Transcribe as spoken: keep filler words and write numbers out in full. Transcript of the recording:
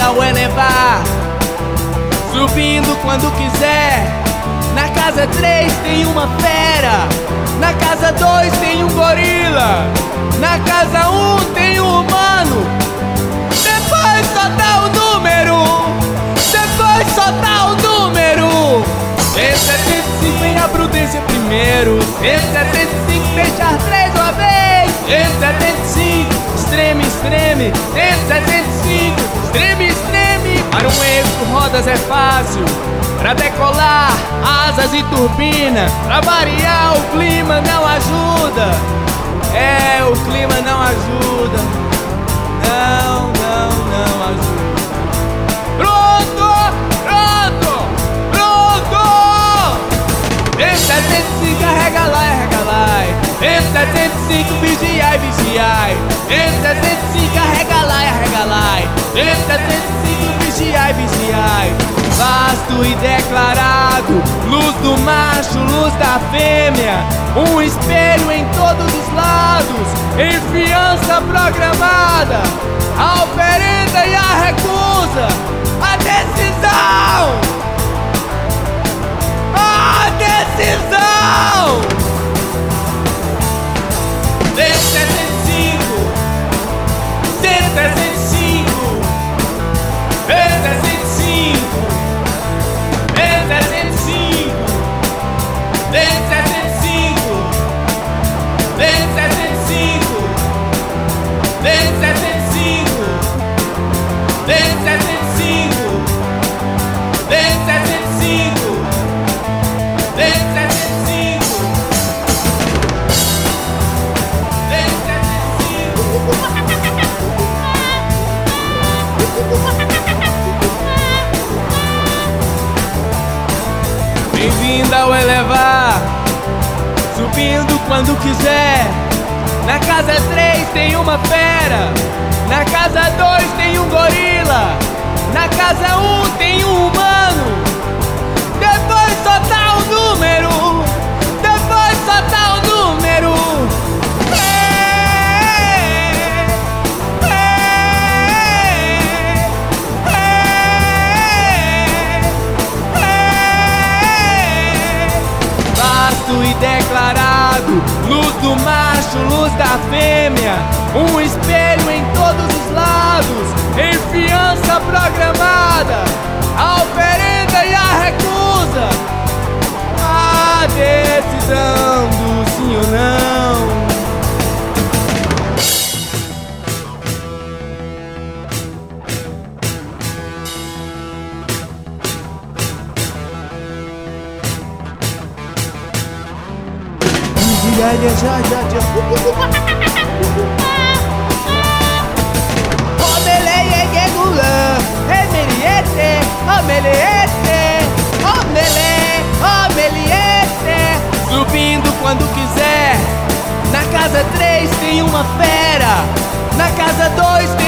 ao elevar, subindo quando quiser. Na casa três tem uma fera, na casa dois tem um gorila, na casa um tem um humano. Depois só dá o número, depois só dá o número. cento e setenta e cinco vem a prudência primeiro, cento e setenta e cinco deixar três uma vez, cento e setenta e cinco extreme, extreme, cento e setenta e cinco extreme, extreme. Para um eixo rodas é fácil, pra decolar asas e turbina. Pra variar o clima não ajuda, é, o clima não ajuda, não, não, não ajuda. Pronto, pronto, pronto. cento e setenta e cinco carrega lá, carrega lá. cento e setenta e cinco vigiai, vigiai. cento e setenta e cinco carrega lá, carrega lá. cento e setenta e cinco vigiai, vigiai. Vasto e declarado, luz do macho, luz da fêmea, um espelho em todos os lados, enfiança programada, a oferenda e a recusa, a decisão, a decisão. cento e setenta e cinco, cento e setenta e cinco, cento e setenta e cinco, cento e setenta e cinco, cento e setenta e cinco, cento e setenta e cinco, cento e setenta e cinco, cento e setenta e cinco, cento e setenta e cinco, cento e setenta e cinco. Bem-vinda ao elevar, subindo quando quiser. Na casa três tem uma fera, na casa dois tem um gorila, na casa um tem um humano. Depois só dá o número, depois só dá o número. E declarado, luz do macho, luz da fêmea, um espelho em todos os lados, enfiança programada, a oferenda e a recusa, a decisão do sim ou não. Já, já, já, já. Omelete, gula, emeliete, omelete, omelete, omelete. Subindo quando quiser. Na casa três tem uma fera, na casa dois tem